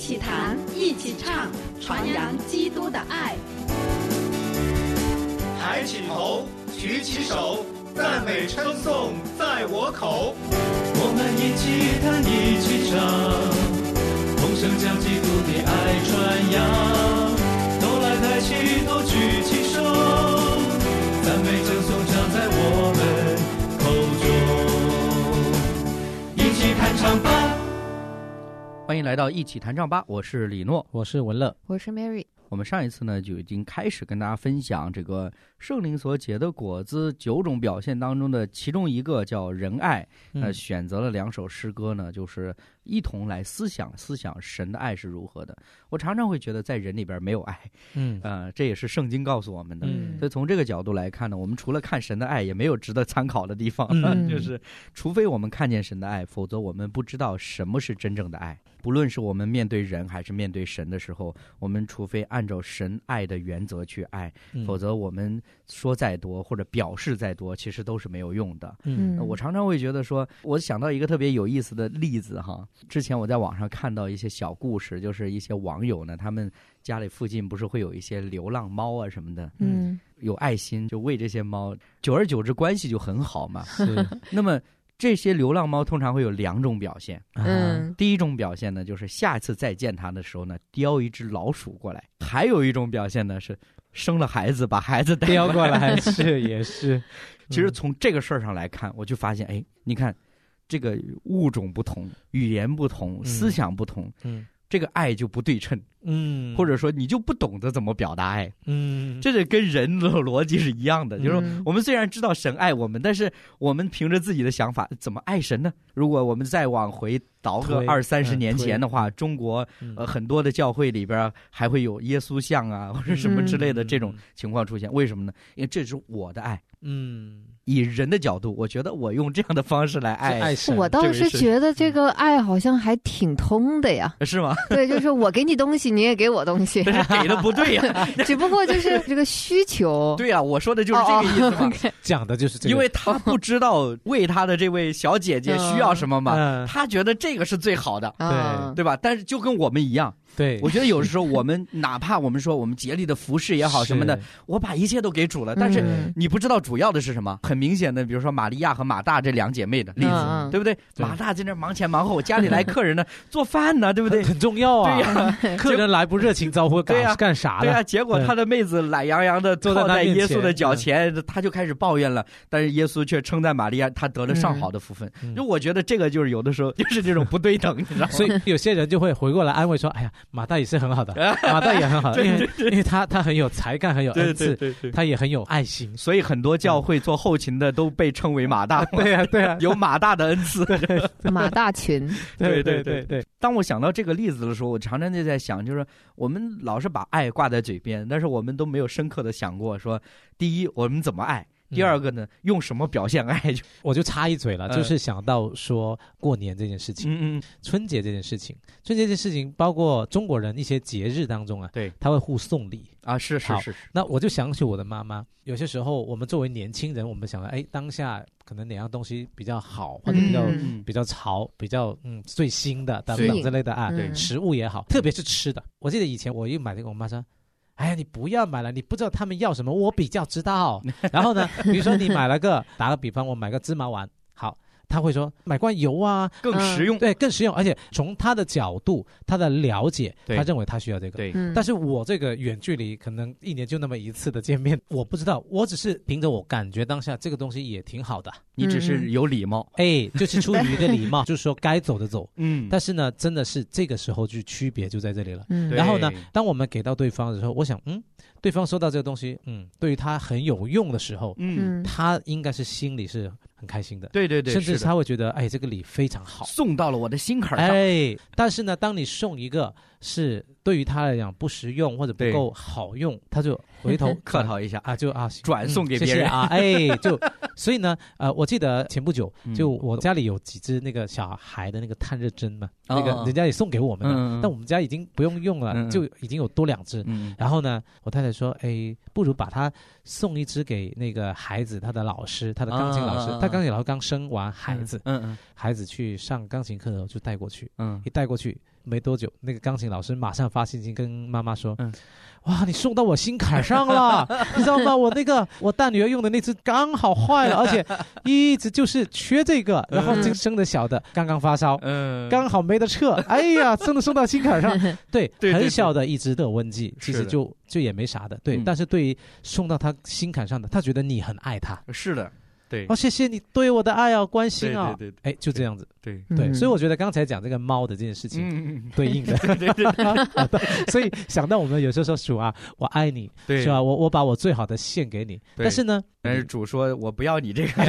起谈，一起唱，传扬基督的爱。 抬起头，举起手，赞美称颂在我口。 我们一起弹，一起唱，同声将基督的爱传扬。都来抬起头，举起手，赞美称颂常在我们口中。一起弹唱吧！ 欢迎来到一起弹唱吧，我是李诺， 我是文乐， 我是 Mary。 我们上一次呢就已经开始跟大家分享这个圣灵所结的果子9种表现当中的其中一个叫仁爱。选择了2首诗歌呢，就是一同来思想神的爱是如何的。我常常会觉得在人里边没有爱，这也是圣经告诉我们的。所以从这个角度来看呢，我们除了看神的爱，也没有值得参考的地方。就是除非我们看见神的爱，否则我们不知道什么是真正的爱。不论是我们面对人还是面对神的时候，我们除非按照神爱的原则去爱，否则我们说再多或者表示再多，其实都是没有用的。我常常会觉得说，我想到一个特别有意思的例子哈。之前我在网上看到一些小故事，就是一些网友呢，他们家里附近不是会有一些流浪猫啊什么的，有爱心就喂这些猫，久而久之关系就很好嘛。是那么这些流浪猫通常会有2种表现。第一种表现呢，就是下次再见它的时候呢，叼一只老鼠过来；还有一种表现呢，是生了孩子把孩子叼过来。是也是。 其实从这个事儿上来看，我就发现，你看这个物种不同，语言不同，思想不同，这个爱就不对称。或者说你就不懂得怎么表达爱。这是跟人的逻辑是一样的，就是我们虽然知道神爱我们，但是我们凭着自己的想法怎么爱神呢？如果我们再往回倒个20-30年前的话，中国很多的教会里边还会有耶稣像啊或者什么之类的这种情况出现。为什么呢？因为这是我的爱。以人的角度，我觉得我用这样的方式来爱神。 我倒是觉得这个爱好像还挺通的呀。 是吗？ 对，就是我给你东西，你也给我东西。 但是给的不对呀。 只不过就是这个需求。 对呀，我说的就是这个意思嘛。 讲的就是这个。 因为他不知道为他的这位小姐姐需要什么嘛，他觉得这个是最好的，对吧？但是就跟我们一样。 对， 我觉得有的时候我们哪怕我们说我们竭力的服侍也好什么的，我把一切都给主了，但是你不知道主要的是什么。很明显的，比如说玛利亚和马大这2姐妹的例子，对不对？马大在那忙前忙后，家里来客人呢，做饭呢，对不对？ 很重要啊。对呀，客人来不热情招呼，干啥呢？ 对呀，结果他的妹子懒洋洋的坐在耶稣的脚前，他就开始抱怨了，但是耶稣却称赞玛利亚，她得了上好的福分。就我觉得这个就是有的时候就是这种不对等，你知道吗？ 所以有些人就会回过来安慰说：“哎呀，马大也是很好的，马大也很好的，因为他很有才干，很有恩赐，他也很有爱心， 所以很多教会做后勤的都被称为马大。 对呀， 有马大的恩赐， 马大群。 对。当我想到这个例子的时候，我常常就在想，就是我们老是把爱挂在嘴边，但是我们都没有深刻的想过说，第一，我们怎么爱。第二个呢，用什么表现爱？ 我就插一嘴了，就是想到说过年这件事情，春节这件事情，包括中国人一些节日当中啊， 对， 他会互送礼啊，是。 那我就想起我的妈妈，有些时候我们作为年轻人，我们想到，当下可能哪样东西比较好，或者比较潮，比较最新的等等之类的啊，食物也好，特别是吃的。我记得以前我又买这个，我妈说：“哎呀，你不要买了，你不知道他们要什么，我比较知道。”然后呢，比如说你买了个，打个比方，我买个芝麻丸，好，他会说买罐油啊， 更实用， 对，更实用，而且从他的角度，他的了解，他认为他需要这个。 对， 但是我这个远距离可能1年就那么1次的见面，我不知道，我只是凭着我感觉当下这个东西也挺好的。 你只是有礼貌， 就是出于一个礼貌，就是说该走的走。但是呢，真的是这个时候就区别就在这里了。然后呢，当我们给到对方的时候，我想，对方收到这个东西，对于他很有用的时候，他应该是心里是很开心的。 对， 甚至他会觉得，这个礼非常好， 送到了我的心坎上。 但是呢，当你送一个是对于他来讲不实用或者不够好用，他就回头客套一下啊，就转送给别人谢谢啊，所以呢，我记得前不久，就我家里有几只那个小孩的那个探热针嘛，那个人家也送给我们了，但我们家已经不用用了，就已经有多2只。然后呢，我太太说，不如把它送1只给那个孩子，他的老师，他的钢琴老师， 他钢琴老师刚生完孩子，孩子去上钢琴课的时候就带过去，一带过去没多久，那个钢琴老师马上发信息跟妈妈说，哇，你送到我心坎上了，你知道吗？我大女儿用的那只刚好坏了，而且一直就是缺这个，然后这个生的小的刚刚发烧，刚好没得撤，哎呀，真的送到心坎上。对，很小的一只的温剂，其实就也没啥的，对。但是对于送到他心坎上的，他觉得你很爱他， 是的。对， 谢谢你对我的爱啊，关心啊， 对， 哎，就这样子， 对， 所以我觉得刚才讲这个猫的这件事情，对应的，所以想到我们有时候说主啊，我爱你，是吧？我把我最好的献给你，但是呢， 主说我不要你这个，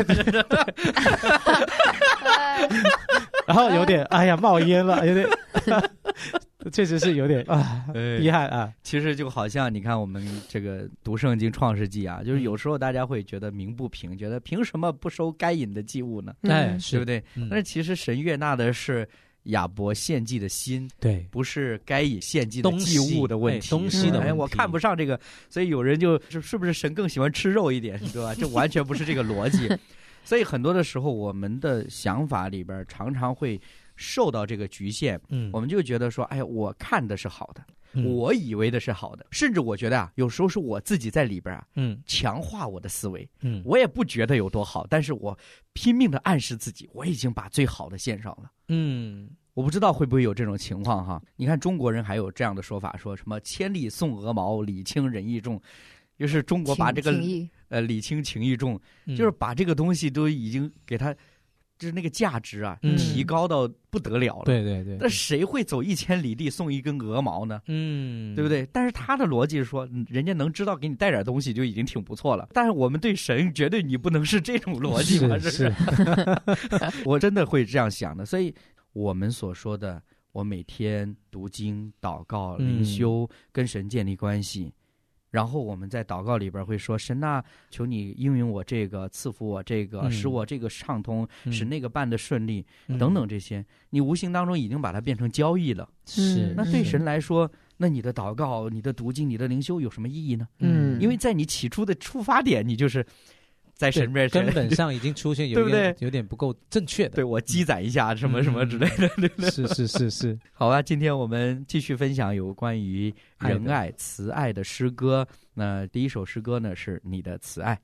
然后有点哎呀冒烟了，有点。确实是有点厉害啊！ 其实就好像你看我们这个读圣经创世纪啊，就是有时候大家会觉得鸣不平，觉得凭什么不收该隐的祭物呢？对不对？但是其实神悦纳的是亚伯献祭的心， 对， 不是该隐献祭的祭物的问题。 东西的问题， 我看不上这个，所以有人就是不是神更喜欢吃肉一点，对吧？这完全不是这个逻辑。所以很多的时候，我们的想法里边常常会受到这个局限，我们就觉得说，哎呀，我看的是好的，我以为的是好的，甚至我觉得啊，有时候是我自己在里边啊，强化我的思维，我也不觉得有多好，但是我拼命的暗示自己，我已经把最好的献上了，我不知道会不会有这种情况哈？你看中国人还有这样的说法，说什么千里送鹅毛，礼轻人意重，就是中国把这个礼轻情意重，就是把这个东西都已经给它。就是那个价值啊，提高到不得了了。 对。 那谁会走1000里地送一根鹅毛呢？对不对？但是他的逻辑是说，人家能知道给你带点东西就已经挺不错了。但是我们对神绝对你不能是这种逻辑嘛？ 是。 我真的会这样想的。所以我们所说的，我每天读经、祷告、灵修，跟神建立关系。然后我们在祷告里边会说，神啊，求你应允我这个，赐福我这个，使我这个畅通，使那个办得顺利，等等这些，你无形当中已经把它变成交易了。 是， 那对神来说，那你的祷告、你的读经、你的灵修有什么意义呢？因为在你起初的出发点，你就是在神面前根本上已经出现有点不够正确的。 对，我积攒一下什么什么之类的，对不对？ 是。 好吧，今天我们继续分享有关于仁爱、慈爱的诗歌。那第一首诗歌呢是你的慈爱。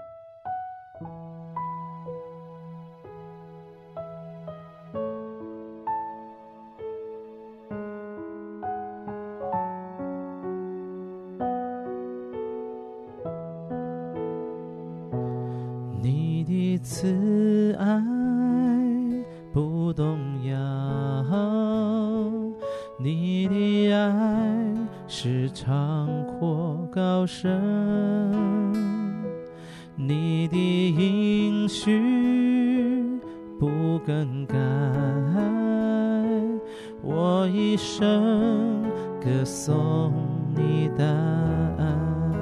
你的慈爱不动摇，你的爱是长阔高深，你的应许不更改，我一生歌颂你的爱。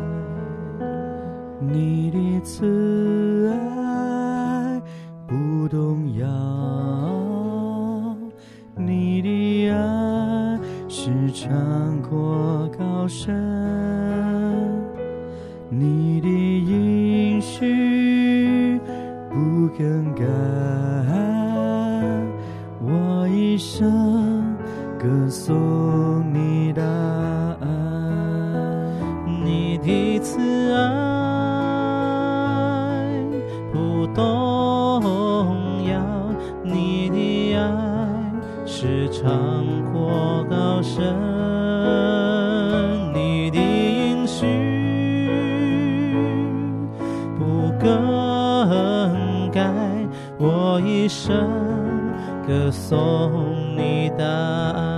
你的慈爱不动摇，你的爱是长阔高深，你的应许不更改，我一生歌颂你的爱。 你的慈爱不动摇，你的爱是长阔高深，你的应许不更改，我一生歌颂你的爱。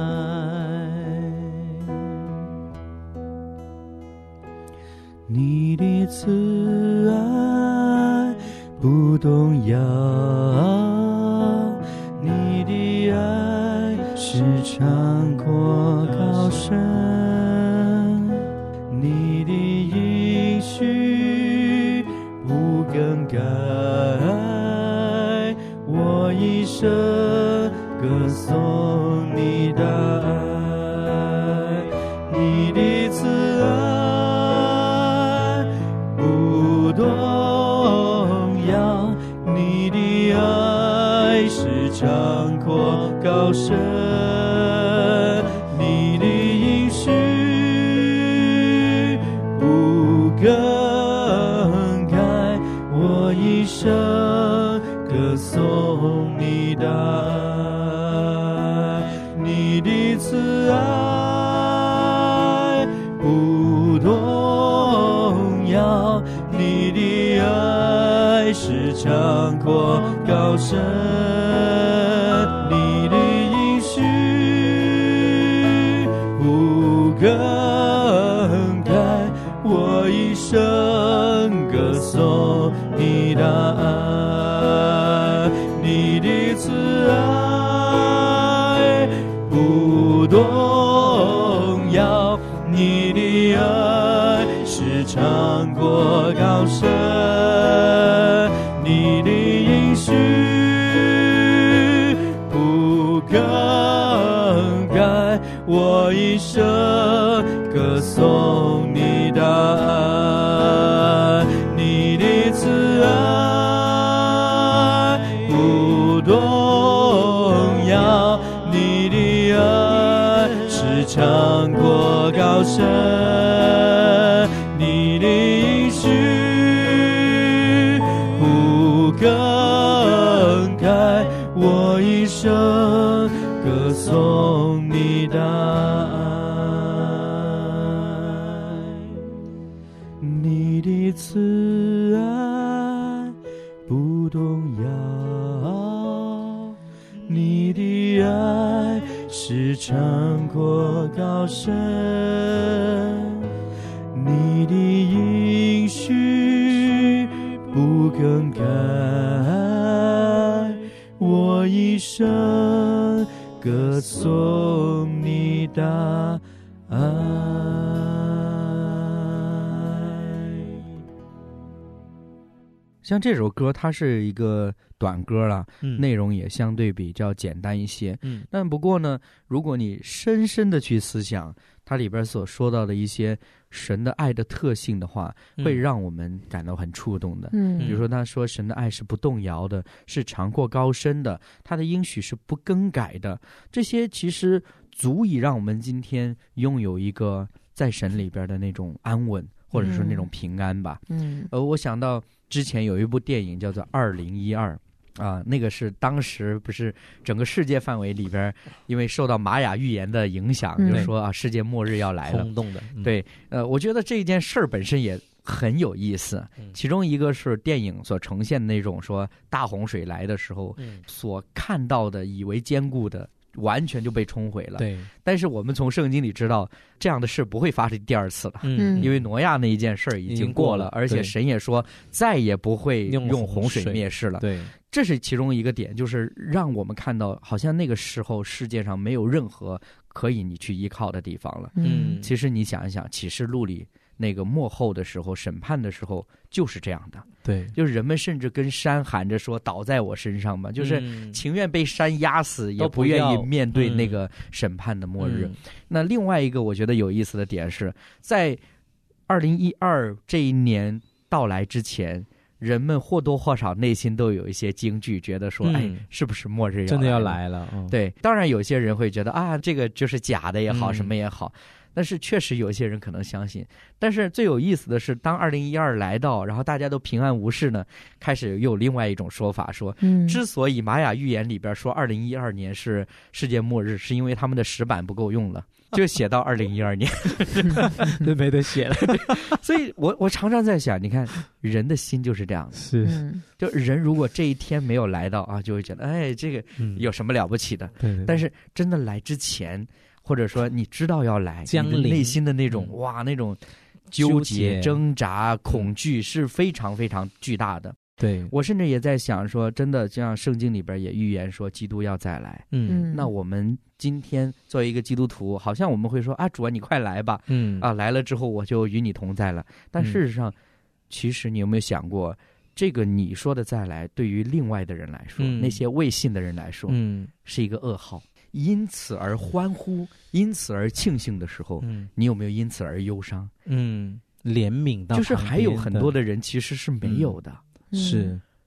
你的慈爱不动摇，你的爱是长阔高深，你的应许不更改，我一生歌颂你的爱。你的慈爱不动摇， 长阔高深，你的应许不更改，我一生歌颂你的爱，你的慈爱不动摇，你的爱是长阔高深，你的应许不更改，我一生歌颂你的爱，你的慈爱不动摇，你的爱是长阔高深，你的应许不更改，我一生歌颂你的爱，你的慈爱不动摇，你的爱是长阔高深，你的应许不更改，我一生歌颂你的爱，你的慈爱不动摇，你的爱是长阔高深，你的应许不更改，我一生歌颂你的爱。 像这首歌它是一个短歌了，内容也相对比较简单一些，但不过呢，如果你深深的去思想它里边所说到的一些神的爱的特性的话，会让我们感到很触动的。比如说他说神的爱是不动摇的，是长阔高深的，他的应许是不更改的，这些其实足以让我们今天拥有一个在神里边的那种安稳，或者说那种平安吧。我想到之前有一部电影叫做《2012》啊，那个是当时不是整个世界范围里边，因为受到玛雅预言的影响，就是说啊，世界末日要来了， 轰动的。 对，我觉得这件事儿本身也很有意思。其中一个是电影所呈现的那种说大洪水来的时候，所看到的以为坚固的，完全就被冲毁了。 对， 但是我们从圣经里知道，这样的事不会发生第二次了。因为挪亚那一件事儿已经过了，而且神也说再也不会用洪水灭世了。 对， 这是其中一个点，就是让我们看到，好像那个时候世界上没有任何可以你去依靠的地方了。其实你想一想，启示录里那个末后的时候，审判的时候就是这样的。 对， 就是人们甚至跟山喊着说倒在我身上吧，就是情愿被山压死，也不愿意面对那个审判的末日。那另外一个我觉得有意思的点是，在2012这一年到来之前，人们或多或少内心都有一些惊惧，觉得说哎，是不是末日真的要来了？ 对，当然有些人会觉得啊，这个就是假的也好，什么也好，但是确实有些人可能相信。但是最有意思的是，当2012来到，然后大家都平安无事呢，开始又有另外一种说法，说之所以玛雅预言里边说2012年是世界末日，是因为他们的石板不够用了，就写到2012年就没得写了。 所以我常常在想，你看人的心就是这样的， 是就人如果这一天没有来到啊，就会觉得哎，这个有什么了不起的。但是真的来之前，或者说你知道要来，你的内心的那种哇，那种纠结、挣扎、恐惧是非常非常巨大的。 对， 我甚至也在想说，真的就像圣经里边也预言说基督要再来。那我们今天作为一个基督徒，好像我们会说啊，主啊，你快来吧。来了之后我就与你同在了。但事实上，其实你有没有想过，这个你说的再来，对于另外的人来说，那些未信的人来说，是一个噩耗。因此而欢呼，因此而庆幸的时候，你有没有因此而忧伤？ 怜悯到就是还有很多的人其实是没有的。 是，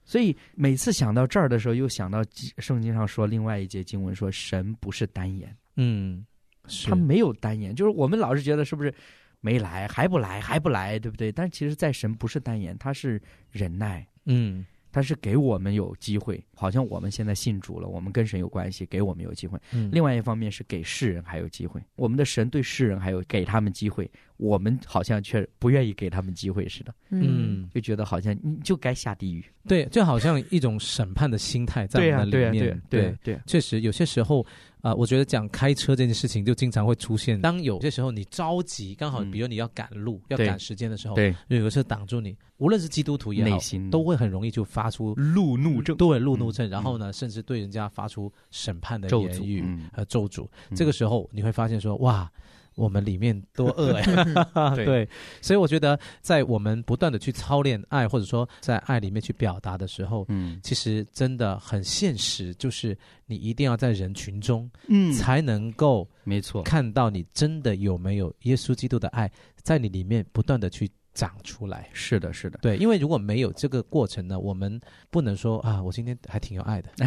所以每次想到这儿的时候，又想到圣经上说另外一节经文说，神不是单言，他没有单言，就是我们老是觉得是不是没来还不来，对不对？但是其实在神不是单言，他是忍耐，他是给我们有机会，好像我们现在信主了，我们跟神有关系，给我们有机会。另外一方面是给世人还有机会，我们的神对世人还有给他们机会，我们好像却不愿意给他们机会似的。就觉得好像你就该下地狱。 对，就好像一种审判的心态在我们的里面。 对， 确实有些时候我觉得讲开车这件事情就经常会出现，当有些时候你着急，刚好比如你要赶路、要赶时间的时候，有个车挡住你，无论是基督徒也好，内心都会很容易就发出路怒症， 对，路怒症，然后呢，甚至对人家发出审判的言语和咒诅。这个时候你会发现说，哇，我们里面多恶对，所以我觉得在我们不断的去操练爱，或者说在爱里面去表达的时候，其实真的很现实，就是你一定要在人群中，才能够没错看到你真的有没有耶稣基督的爱在你里面不断的去长出来。 是的， 对，因为如果没有这个过程呢，我们不能说啊，我今天还挺有爱的。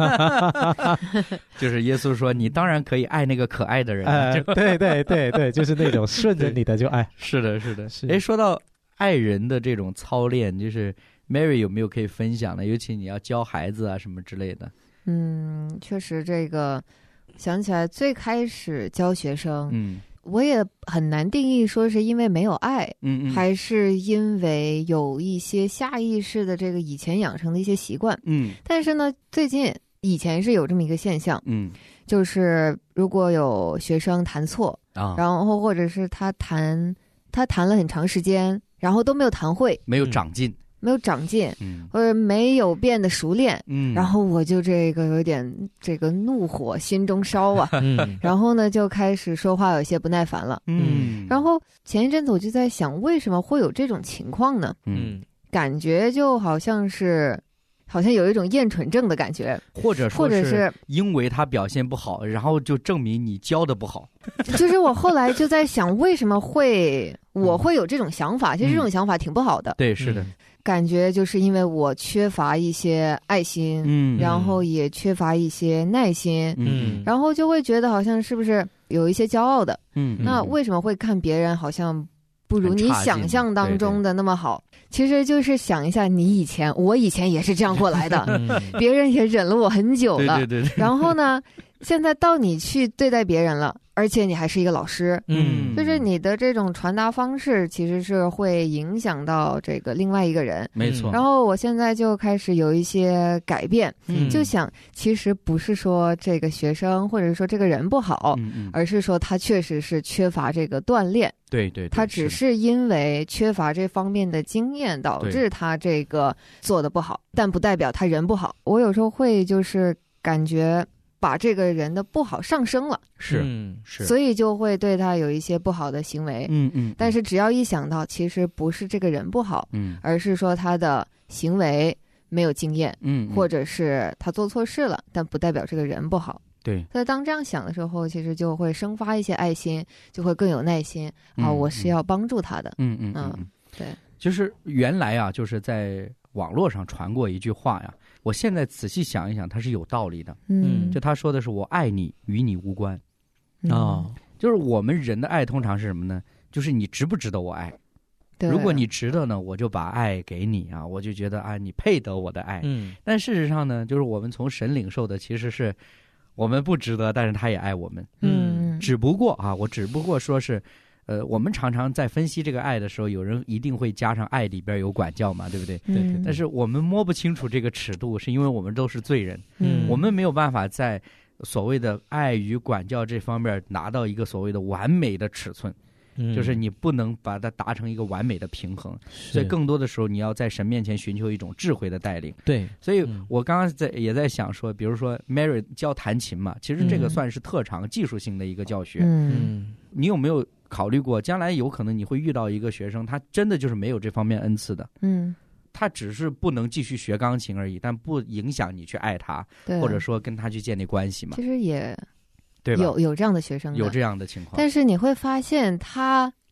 就是耶稣说，你当然可以爱那个可爱的人。 对，就是那种顺着你的就爱。 是的。说到爱人的这种操练，就是 Mary 有没有可以分享的？尤其你要教孩子啊什么之类的。 确实这个想起来最开始教学生，我也很难定义说是因为没有爱，还是因为有一些下意识的这个以前养成的一些习惯。但是呢，最近以前是有这么一个现象，就是如果有学生弹错，然后或者是他弹了很长时间，然后都没有弹会， 没有长进， 或者没有变得熟练，然后我就这个有点这个怒火心中烧啊，然后呢就开始说话有些不耐烦了，然后前一阵子我就在想，为什么会有这种情况呢？感觉就好像有一种厌蠢症的感觉， 或者是因为他表现不好，然后就证明你教的不好。 就是我后来就在想，为什么我会有这种想法？其实这种想法挺不好的。 对，是的。 感觉就是因为我缺乏一些爱心，然后也缺乏一些耐心，然后就会觉得好像是不是有一些骄傲的，那为什么会看别人好像不如你想象当中的那么好？其实就是想一下，我以前也是这样过来的，别人也忍了我很久了， 对。 然后呢，现在到你去对待别人了，而且你还是一个老师，就是你的这种传达方式其实是会影响到这个另外一个人， 没错。 然后我现在就开始有一些改变，就想其实不是说这个学生或者说这个人不好，而是说他确实是缺乏这个锻炼。 对， 他只是因为缺乏这方面的经验导致他这个做得不好，但不代表他人不好。我有时候会就是感觉把这个人的不好上升了， 是， 所以就会对他有一些不好的行为。但是只要一想到其实不是这个人不好，而是说他的行为没有经验，或者是他做错事了，但不代表这个人不好。 对， 所以当这样想的时候，其实就会生发一些爱心，就会更有耐心我是要帮助他的。对， 就是原来啊，就是在网络上传过一句话呀，我现在仔细想一想，它是有道理的。就他说的是我爱你，与你无关。就是我们人的爱通常是什么呢？就是你值不值得我爱。如果你值得呢，我就把爱给你啊，我就觉得你配得我的爱。但事实上呢，就是我们从神领受的其实是我们不值得，但是他也爱我们。只不过说是我们常常在分析这个爱的时候，有人一定会加上爱里边有管教嘛，对不对？ 对。 但是我们摸不清楚这个尺度，是因为我们都是罪人，我们没有办法在所谓的爱与管教这方面拿到一个所谓的完美的尺寸。就是你不能把它达成一个完美的平衡，所以更多的时候你要在神面前寻求一种智慧的带领。 对， 所以我刚刚也在想说，比如说 Mary 教弹琴嘛，其实这个算是特长技术性的一个教学。你有没有考虑过，将来有可能你会遇到一个学生，他真的就是没有这方面恩赐的，他只是不能继续学钢琴而已，但不影响你去爱他，或者说跟他去建立关系嘛。 其实也对吧？ 有这样的学生的， 有这样的情况， 但是你会发现他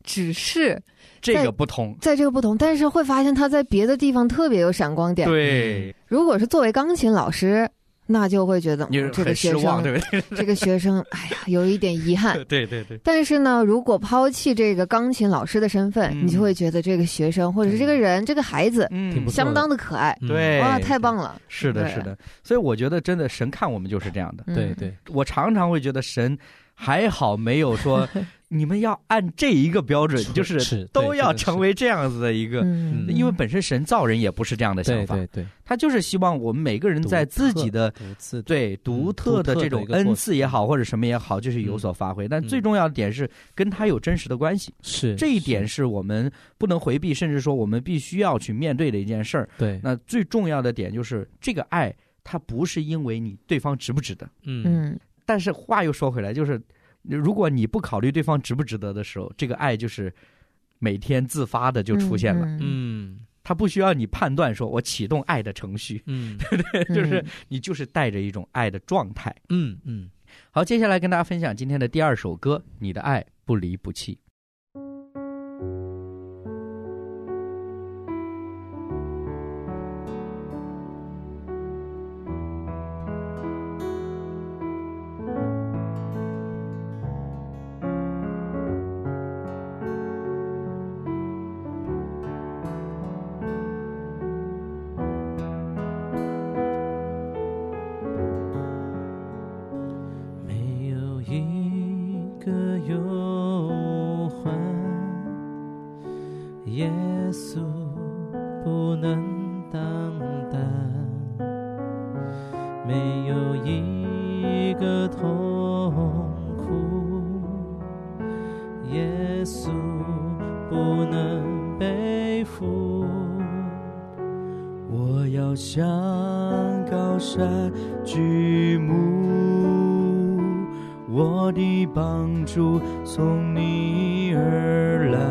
只是这个不同， 在这个不同，但是会发现他在别的地方特别有闪光点。 对， 如果是作为钢琴老师，那就会觉得这个学生，对不对？ 这个学生，哎呀，有一点遗憾。 对对对。 但是呢，如果抛弃这个钢琴老师的身份，你就会觉得这个学生或者是这个人，这个孩子，相当的可爱。 对， 哇，太棒了！ 是的，是的。所以我觉得，真的神看我们就是这样的。 对对， 我常常会觉得神还好没有说你们要按这一个标准，就是都要成为这样子的一个，因为本身神造人也不是这样的想法， 对对对， 他就是希望我们每个人在自己的独特的这种恩赐也好或者什么也好，就是有所发挥。但最重要的点是跟他有真实的关系， 是这一点是我们不能回避，甚至说我们必须要去面对的一件事儿。 对， 那最重要的点就是这个爱，它不是因为你对方值不值得，但是话又说回来，就是如果你不考虑对方值不值得的时候，这个爱就是每天自发的就出现了。它不需要你判断说我启动爱的程序，对不对？就是你就是带着一种爱的状态。好，接下来跟大家分享今天的第二首歌，你的爱不离不弃。 耶稣不能当担，没有一个痛苦，耶稣不能背负。我要向高山举目，我的帮助从你而来，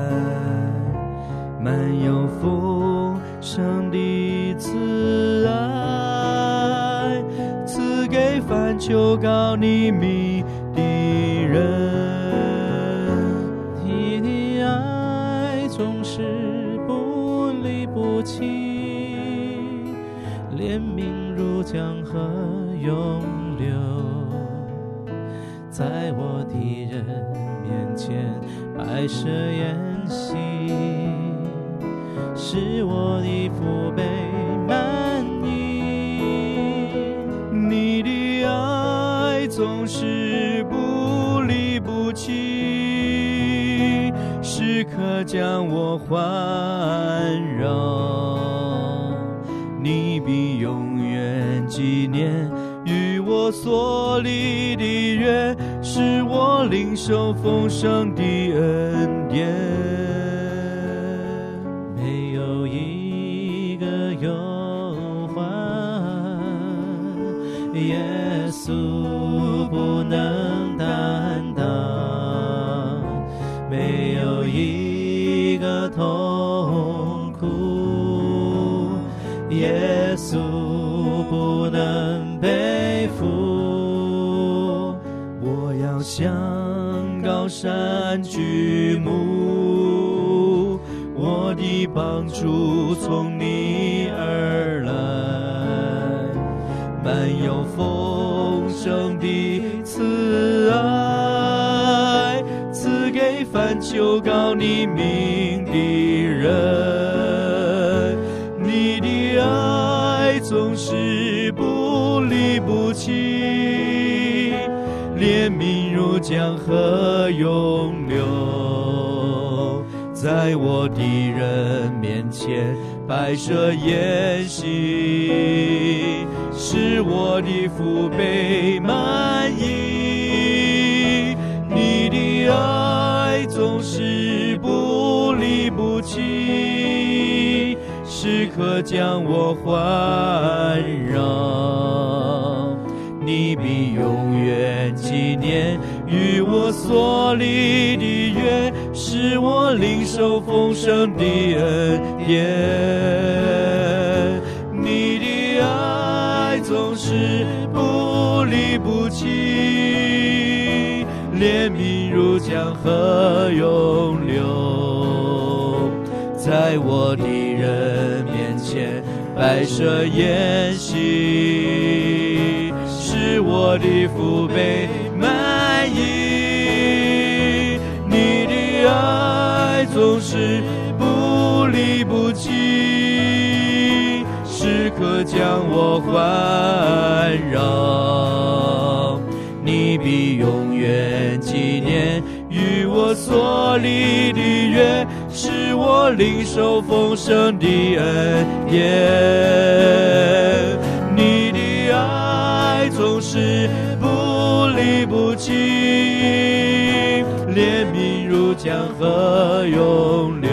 满有丰盛的慈爱，赐给凡求告你名的人。你的爱总是不离不弃，怜悯如江河涌流，在我的人面前摆设筵席，使我的父辈满意。你的爱总是不离不弃，时刻将我环绕。你必永远纪念与我所立的约，使我领受丰盛的恩典。没有一个忧患，耶稣不能担当，没有一个痛苦，耶稣不能背负。我要向高山举目，我的帮助从你而来，满有丰盛的慈爱，赐给凡求告你名的人。你的爱总是不离不弃，怜悯如江河涌流，在我的人面前摆设筵席，使我的父辈满意。你的爱总是不离不弃，时刻将我环绕。你必永远纪念与我所立的约，使我领受丰盛的恩典。你的爱总是不离不弃， 怜悯如江河涌流，在我敌人面前摆设筵席，使我的父辈满意。你的爱总是不离不弃，时刻将我环绕。你必永远纪念与我所立的约，使我领受丰盛的恩典。你的爱总是不离不弃，怜悯如江河涌流，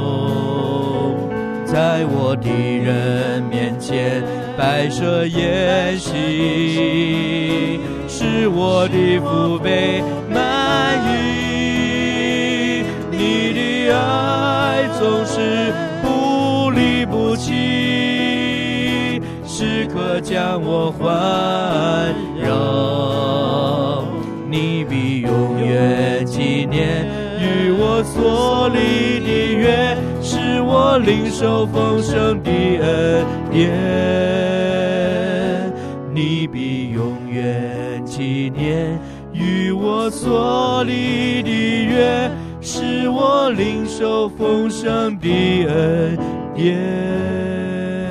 在我敌人面前摆设筵席，使我的父辈满意。你的爱总是不离不弃，时刻将我环绕。你必永远纪念与我所立的约，使我领受丰盛的恩典。你必永远纪念与我所立的约，使我领受丰盛的恩典。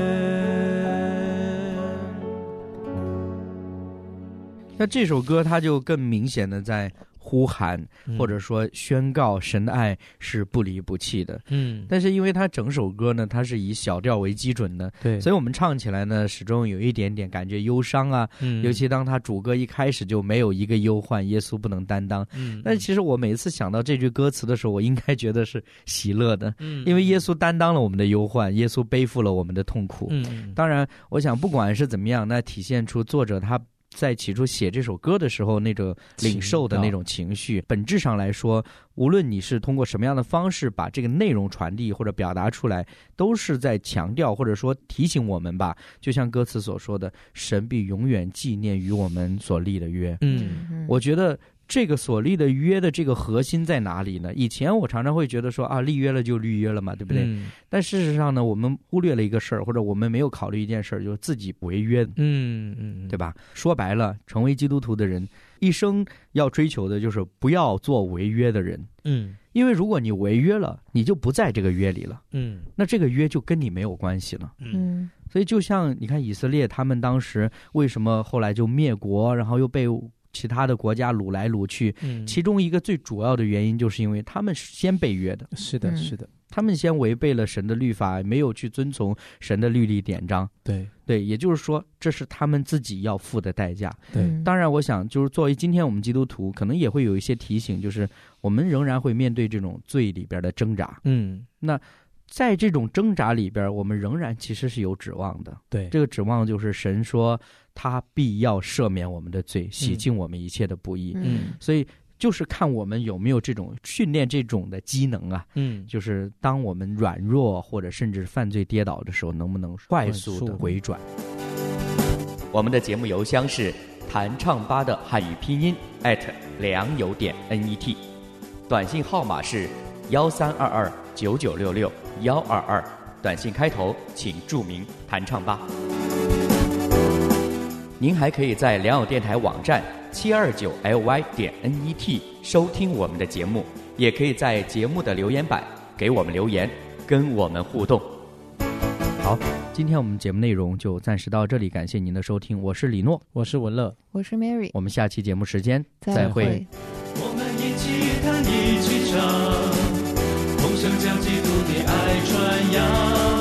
那这首歌它就更明显的在呼喊或者说宣告神的爱是不离不弃的。但是因为它整首歌呢，它是以小调为基准的，对，所以我们唱起来呢始终有一点点感觉忧伤啊。尤其当它主歌一开始就没有一个忧患，耶稣不能担当。但是其实我每次想到这句歌词的时候，我应该觉得是喜乐的，因为耶稣担当了我们的忧患，耶稣背负了我们的痛苦。当然我想不管是怎么样，那体现出作者他在起初写这首歌的时候那种领受的那种情绪，本质上来说，无论你是通过什么样的方式把这个内容传递或者表达出来，都是在强调或者说提醒我们吧，就像歌词所说的，神必永远纪念与我们所立的约。我觉得这个所立的约的这个核心在哪里呢？以前我常常会觉得说啊，立约了就立约了嘛，对不对？但事实上呢，我们忽略了一个事儿，或者我们没有考虑一件事儿，就是自己违约。对吧？说白了，成为基督徒的人一生要追求的就是不要做违约的人。因为如果你违约了，你就不在这个约里了。那这个约就跟你没有关系了。所以就像你看以色列他们当时为什么后来就灭国，然后又被其他的国家掳来掳去，其中一个最主要的原因就是因为他们先被约的。是的，他们先违背了神的律法，没有去遵从神的律例典章。对，也就是说这是他们自己要付的代价。当然我想就是作为今天我们基督徒可能也会有一些提醒，就是我们仍然会面对这种罪里边的挣扎。那在这种挣扎里边，我们仍然其实是有指望的。对，这个指望就是神说他必要赦免我们的罪，洗净我们一切的不义。所以就是看我们有没有这种训练这种的机能啊。就是当我们软弱或者甚至犯罪跌倒的时候，能不能快速的回转。 我们的节目邮箱是弹唱吧的汉语拼音良友.net， 短信号码是13229966-122，短信开头请注明弹唱吧。您还可以在良友电台网站729ly.net 收听我们的节目，也可以在节目的留言板给我们留言，跟我们互动。 好，今天我们节目内容就暂时到这里，感谢您的收听，我是李诺， 我是文乐， 我是 Mary， 我们下期节目时间再会。 我们一起弹一起唱，同声将基督的爱传扬。